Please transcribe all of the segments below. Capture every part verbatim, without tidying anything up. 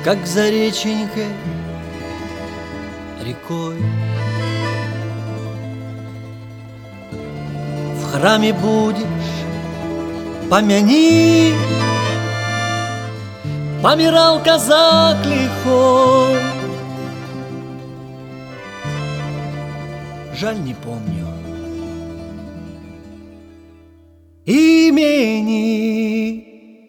как за реченькой рекой. В храме будешь, помяни, помирал казак лихой. Жаль, не помню имени.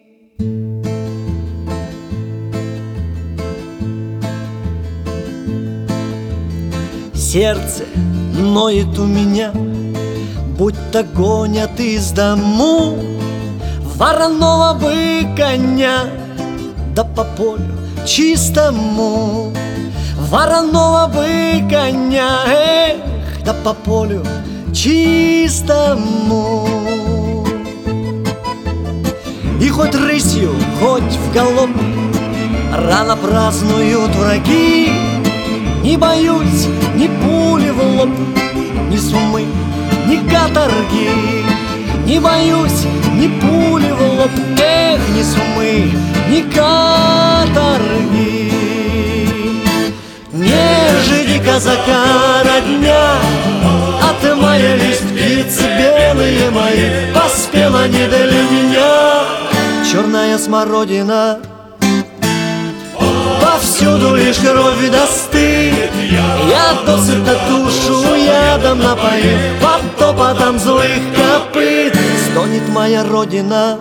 Сердце ноет у меня, будто гонят из дому вороного бы коня, да по полю чистому. Вороного бы коня, эх, да по полю чистому. И хоть рысью, хоть в галоп рано празднуют враги, не боюсь ни пули в лоб, ни сумы, ни каторги. Не боюсь ни пули в лоб, эх, ни сумы, ни каторги. Не жди казака родня, отмаялись птицы белые мои, поспела не для меня черная смородина. Повсюду лишь кровь да стыд, я досыта душу ядом напоил, под топотом злых копыт стонет моя родина.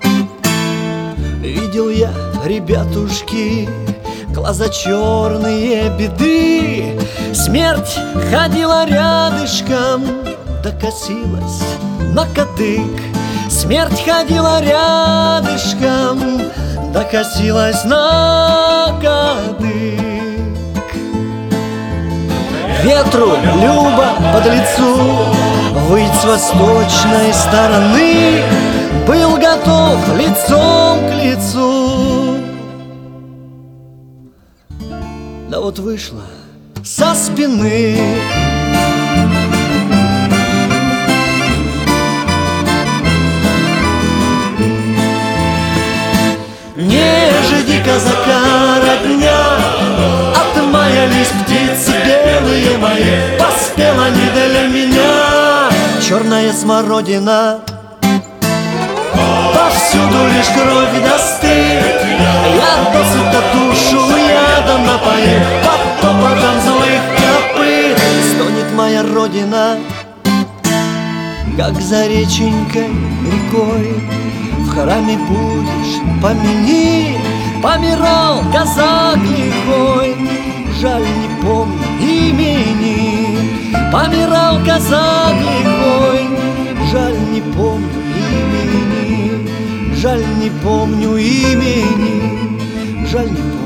Видел я, ребятушки, глаза черные беды, смерть ходила рядышком, да косилась на кадык. Смерть ходила рядышком, да косилась на кадык. Ветру любо под лицу выть с восточной стороны, был готов лицом к лицу. Да вот вышла со спины. Не жди казака родня, отмаялись птицы белые мои, поспела не для меня черная смородина. Повсюду лишь кровь да стыд, я досыта душу ядом напоил, под топотом злых копыт стонет моя родина. Как за реченькой рекой в храме будешь, помяни, помирал казак лихой. Жаль, не помню имени, помирал казак лихой. Жаль, не помню имени, жаль, не помню имени, жаль, не помню.